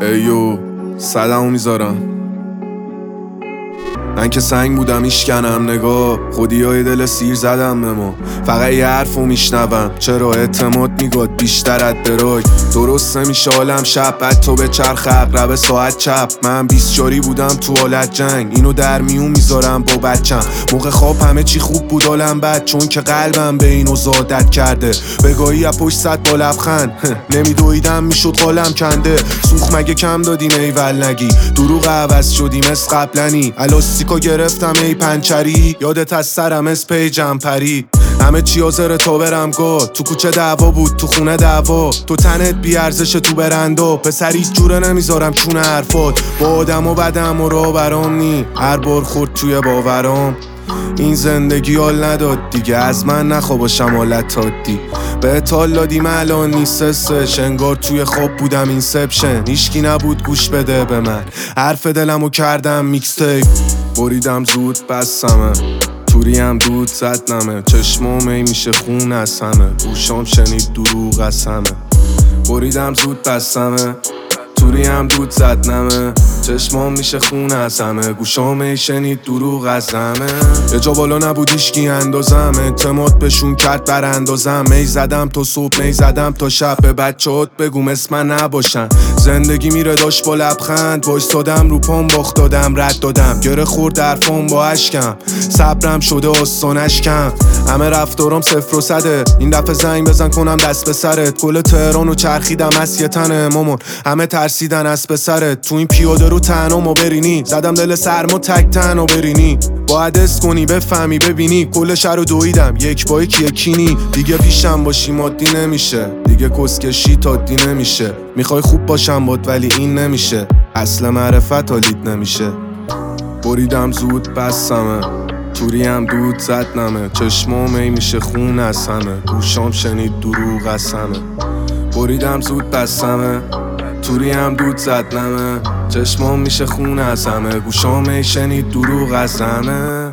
ایو سلامو میذارم. من که سنگ بودم ایشکنم نگاه خودی های دل سیر زدم به ما. فقط یه حرفو میشنوم چرا اعتماد میگاد بیشتر از درای. درست نمیشه عالم شب بعد تو به چرخ اقرب ساعت چپ. من 20 جاری بودم تو حالت جنگ اینو در میون میذارم با بچم. موقع خواب همه چی خوب بود عالم بد چون که قلبم به اینو زادت کرده. بگاهی از پشت صد با لبخند نمیدویدم میشد قالم کنده. سوخ مگه کم دادیم ایول نگی دروغ عوض شدیم از قبلنی. الاستیکو گرفتم ای پنچری یادت از سرم از پیجم پری. همه چی آزره تا برم گاه تو کوچه دعوا بود تو خونه دعوا. تو تنت بی ارزش تو برندا پسر هیچ جوره نمیذارم چون حرفات. با آدم و بدم و راه برام نی هر بار خورد توی باورام. این زندگی حال نداد دیگه از من نخوا باشم حالت عادی. به حال دادیم الان نیستش انگار توی خواب بودم اینسپشن. هیچکی نبود گوش بده به من حرف دلمو کردم میکستیپ. بریدم زود بستمه توریم دود زد نمه. چشمام ای میشه خون از همه گوشام شنید دروغ از همه. بریدم زود بستمه توریم دود زد نمه. چشمام میشه خون از همه گوشام ای شنید دروغ از همه. یه جا بالا نبود ایشکی اندازم اعتماد بهشون کرد براندازم. می زدم تا صبح می زدم تا شب به بچه‌هات بگو مثل من نباشن. زندگی میره داشت با لبخند وایستادم رو پام باخت دادم رد دادم. گره خورد حرفام با اشکم صبرم شده آستانش کم. همه رفتارام 0 و 100 این دفعه زنگ بزن کنم دست به سرت. کل تهرانو چرخیدم از یه تنه مامان همه ترسیدن از به سرت. تو این پیاده رو تنها ما برینی زدم دل سرما تک تنها برینی. باید حس کنی بفهمی ببینی کل شهر رو دویدم یک با یکی دیگه پیشم باشی مادی نمیشه دیگه کسکشی تادی نمیشه. میخوای خوب باشم باد ولی این نمیشه اصل معرفت حالیت نمیشه. بریدم زود بستمه توریم دود زد نمه. چشمام ای میشه خون از همه گوشام شنید دروغ از همه. بریدم زود بستمه توریم دود زد نمه. چشمام میشه خون از همه گوشام ای شنید دروغ از همه.